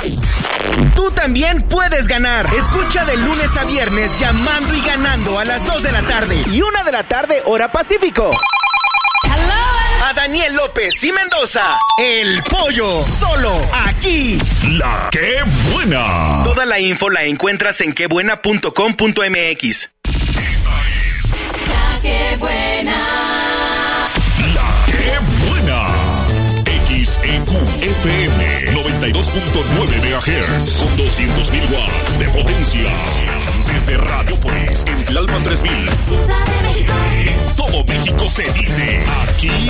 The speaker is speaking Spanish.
Tú también puedes ganar. Escucha de lunes a viernes Llamando y Ganando a las 2 de la tarde y 1 de la tarde, hora Pacífico. A Daniel López y Mendoza, El Pollo, solo aquí. La Qué Buena. Toda la info la encuentras en quebuena.com.mx. Esta es La Qué Buena. La Qué Buena. XEQ FM 92.9 MHz con 200.000 watts de potencia. Desde Radiopolis en Tlalpan 3000. Ciudad de México. En todo México se dice aquí